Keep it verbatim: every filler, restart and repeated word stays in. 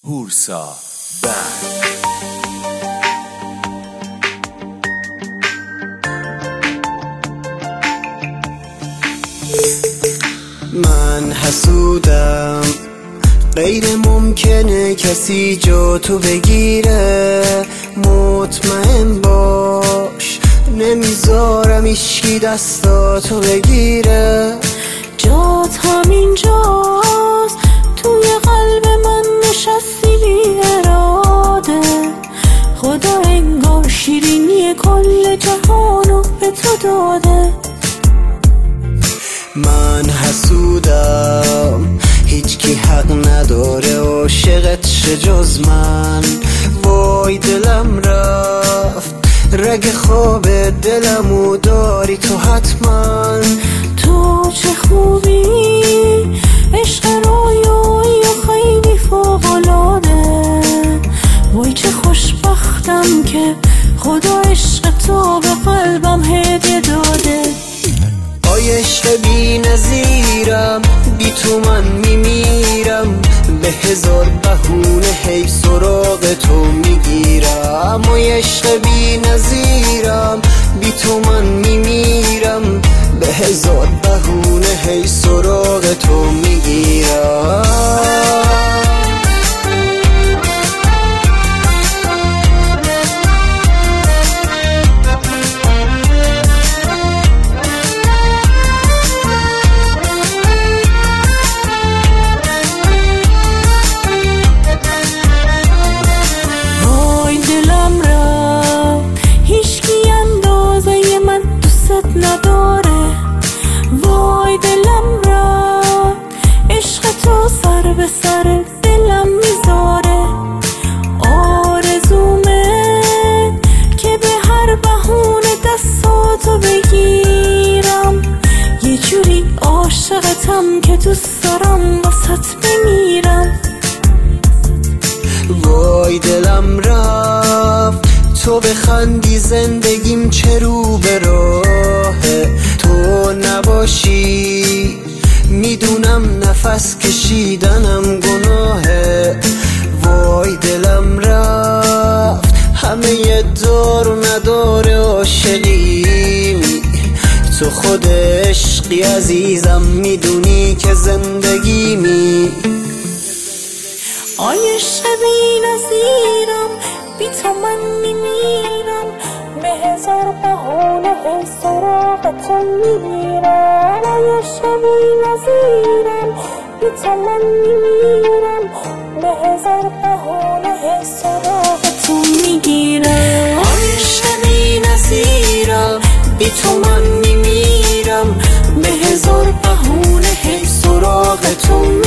هورسا بند. من حسودم، غیر ممکنه کسی جا تو بگیره. مطمئن باش نمیذارم ایشکی دستاتو بگیره. جات همینجاست، توی قلب من نشستی بی اراده. خدا انگار شیرینی کل جهانو به تو داده. من حسودم، هیچ کی حق نداره عاشقت شه جز من. وای دلم رفت، رگ خواب دلمو داری تو حتما. تو چه خوبی، عشق رویایی و خیلی فوق‌العاده. وای چه خوشبختم که خدا عشق تو به قلبم هدیه داده. آی عشق بی نظیرم، بی تو من میمیرم. به هزار بهونه هی سراغ تو میگیرم. آی عشق بی نظیرم، بی تو من میمیرم. به هزار بهونه هی سراغ تو میگیرم. نداره. وای دلم را عشق تو سر به سر دلم میذاره. آرزومه که به هر بهونه دستاتو بگیرم. یه جوری عاشقتم که دوست دارم واسط بمیرم. وای دلم رفت، تو بخندی زندگیم چه رو به راهه. تو نباشی میدونم نفس کشیدنم گناهه. وای دلم رفت، همه دار و نداره عاشقی. تو خود عشقی عزیزم، میدونی که زندگیمی. آی عشق بی نظیرم، بی تو من میمیرم. به هزار بهونه هی سراغ تو میگیرم. آی عشق بی نظیرم، بی تو من میمیرم. به هزار بهونه هی سراغ تو میگیرم. آی عشق بی نظیرم، بی تو من میمیرم. به هزار بهونه هی سراغ تو